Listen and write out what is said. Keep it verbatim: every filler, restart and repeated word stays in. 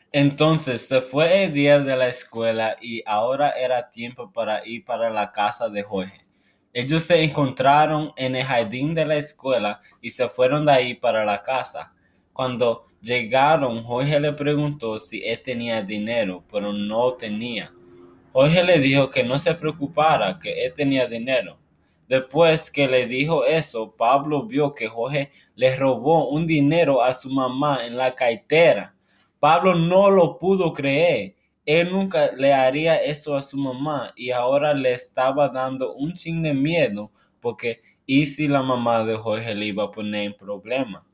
Entonces se fue el día de la escuela y ahora era tiempo para ir para la casa de Jorge. Ellos se encontraron en el jardín de la escuela y se fueron de ahí para la casa. Cuando llegaron, Jorge le preguntó si él tenía dinero, pero no tenía. Jorge le dijo que no se preocupara, que él tenía dinero. Después que le dijo eso, Pablo vio que Jorge le robó un dinero a su mamá en la cartera. Pablo no lo pudo creer. Él nunca le haría eso a su mamá y ahora le estaba dando un chin de miedo porque ¿y si la mamá de Jorge le iba a poner en problema?